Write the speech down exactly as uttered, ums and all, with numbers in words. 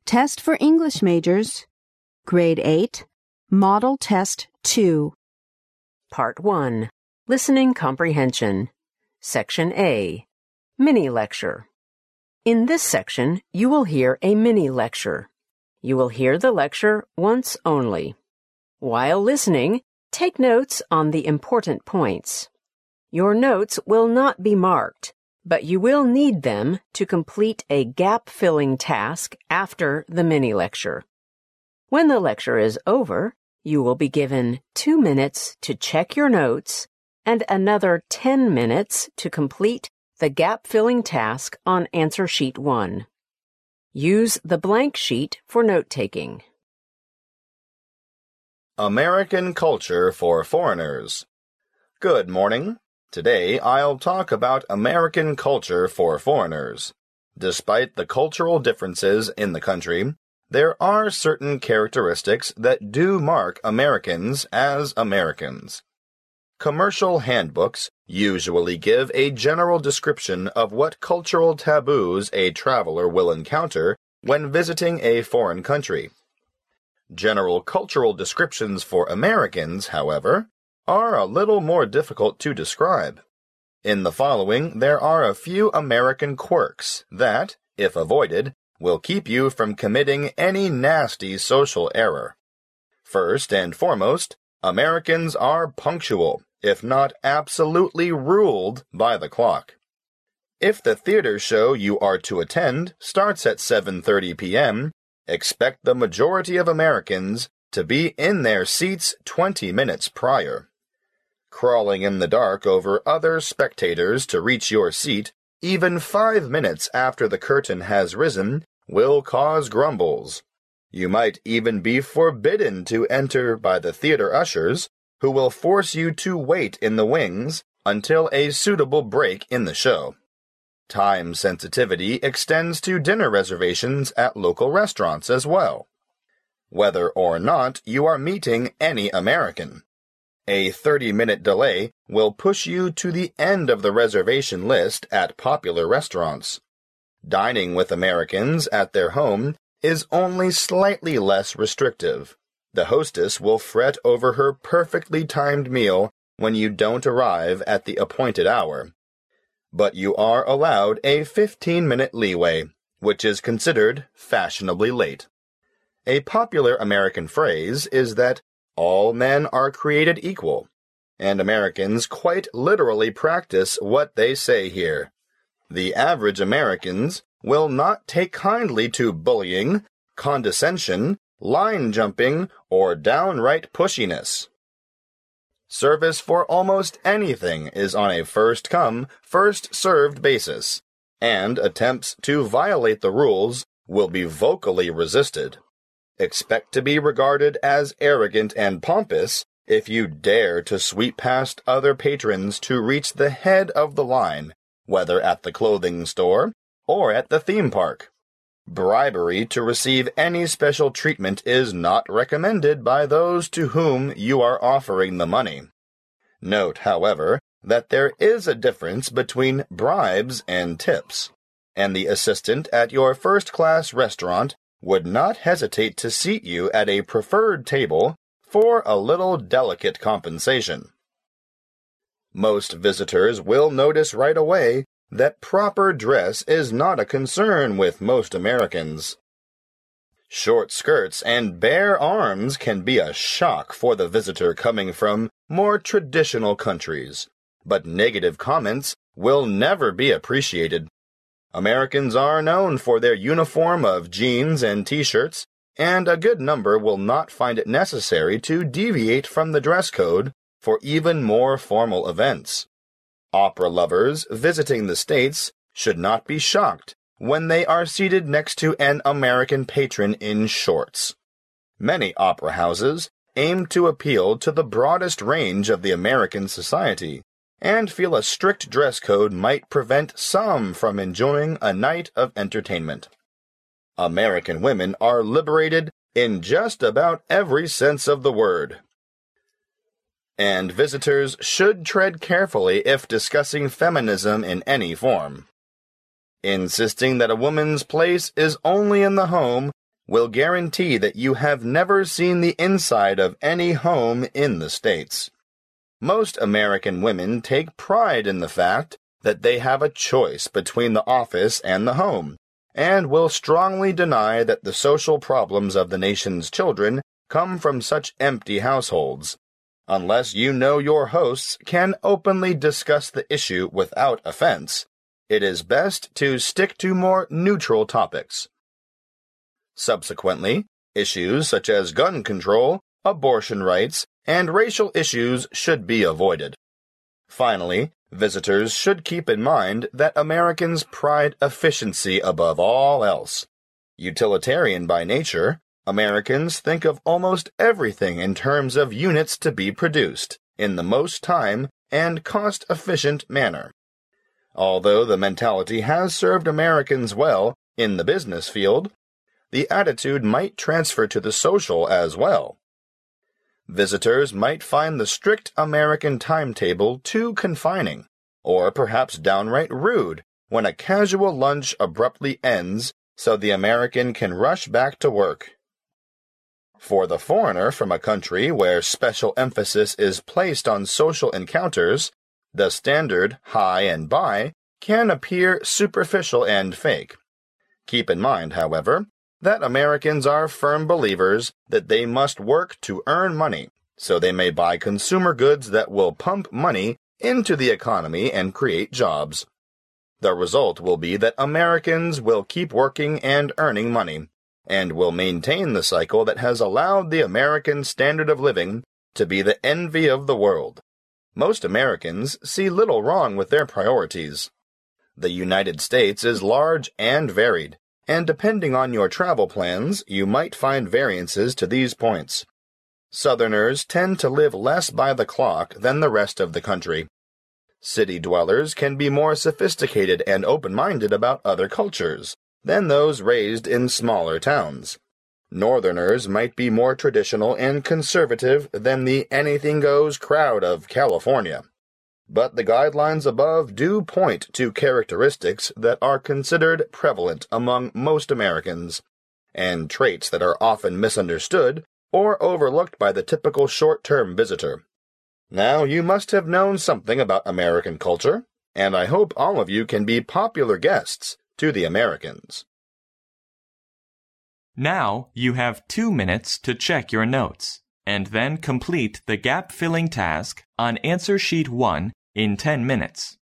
Test for English Majors, Grade eight, Model Test two. Part one. Listening Comprehension. Section A. Mini-lecture. In this section, you will hear a mini-lecture. You will hear the lecture once only. While listening, take notes on the important points. Your notes will not be marked, but you will need them to complete a gap-filling task after the mini-lecture. When the lecture is over, you will be given two minutes to check your notes and another ten minutes to complete the gap-filling task on answer sheet one. Use the blank sheet for note-taking. American Culture for Foreigners. Good morning. Today, I'll talk about American culture for foreigners. Despite the cultural differences in the country, there are certain characteristics that do mark Americans as Americans. Commercial handbooks usually give a general description of what cultural taboos a traveler will encounter when visiting a foreign country. General cultural descriptions for Americans, however, are a little more difficult to describe. In the following, there are a few American quirks that, if avoided, will keep you from committing any nasty social error. First and foremost, Americans are punctual, if not absolutely ruled by the clock. If the theater show you are to attend starts at seven thirty p m, expect the majority of Americans to be in their seats twenty minutes prior. Crawling in the dark over other spectators to reach your seat, even five minutes after the curtain has risen, will cause grumbles. You might even be forbidden to enter by the theater ushers, who will force you to wait in the wings until a suitable break in the show. Time sensitivity extends to dinner reservations at local restaurants as well. Whether or not you are meeting any American, a thirty-minute delay will push you to the end of the reservation list at popular restaurants. Dining with Americans at their home is only slightly less restrictive. The hostess will fret over her perfectly timed meal when you don't arrive at the appointed hour. But you are allowed a fifteen-minute leeway, which is considered fashionably late. A popular American phrase is that all men are created equal, and Americans quite literally practice what they say here. The average Americans will not take kindly to bullying, condescension, line jumping, or downright pushiness. Service for almost anything is on a first-come, first-served basis, and attempts to violate the rules will be vocally resisted. Expect to be regarded as arrogant and pompous if you dare to sweep past other patrons to reach the head of the line, whether at the clothing store or at the theme park. Bribery to receive any special treatment is not recommended by those to whom you are offering the money. Note, however, that there is a difference between bribes and tips, and the assistant at your first-class restaurant would not hesitate to seat you at a preferred table for a little delicate compensation. Most visitors will notice right away that proper dress is not a concern with most Americans. Short skirts and bare arms can be a shock for the visitor coming from more traditional countries, but negative comments will never be appreciated. Americans are known for their uniform of jeans and t-shirts, and a good number will not find it necessary to deviate from the dress code for even more formal events. Opera lovers visiting the States should not be shocked when they are seated next to an American patron in shorts. Many opera houses aim to appeal to the broadest range of the American society, and feel a strict dress code might prevent some from enjoying a night of entertainment. American women are liberated in just about every sense of the word, and visitors should tread carefully if discussing feminism in any form. Insisting that a woman's place is only in the home will guarantee that you have never seen the inside of any home in the States. Most American women take pride in the fact that they have a choice between the office and the home, and will strongly deny that the social problems of the nation's children come from such empty households. Unless you know your hosts can openly discuss the issue without offense, it is best to stick to more neutral topics. Subsequently, issues such as gun control, abortion rights, and racial issues should be avoided. Finally, visitors should keep in mind that Americans pride efficiency above all else. Utilitarian by nature, Americans think of almost everything in terms of units to be produced in the most time and cost-efficient manner. Although the mentality has served Americans well in the business field, the attitude might transfer to the social as well. Visitors might find the strict American timetable too confining, or perhaps downright rude, when a casual lunch abruptly ends so the American can rush back to work. For the foreigner from a country where special emphasis is placed on social encounters, the standard hi and bye can appear superficial and fake. Keep in mind, however, that Americans are firm believers that they must work to earn money, so they may buy consumer goods that will pump money into the economy and create jobs. The result will be that Americans will keep working and earning money, and will maintain the cycle that has allowed the American standard of living to be the envy of the world. Most Americans see little wrong with their priorities. The United States is large and varied, and depending on your travel plans, you might find variances to these points. Southerners tend to live less by the clock than the rest of the country. City dwellers can be more sophisticated and open-minded about other cultures than those raised in smaller towns. Northerners might be more traditional and conservative than the anything-goes crowd of California. But the guidelines above do point to characteristics that are considered prevalent among most Americans, and traits that are often misunderstood or overlooked by the typical short-term visitor. Now, you must have known something about American culture, and I hope all of you can be popular guests to the Americans. Now you have two minutes to check your notes, and then complete the gap-filling task on Answer Sheet one in ten minutes.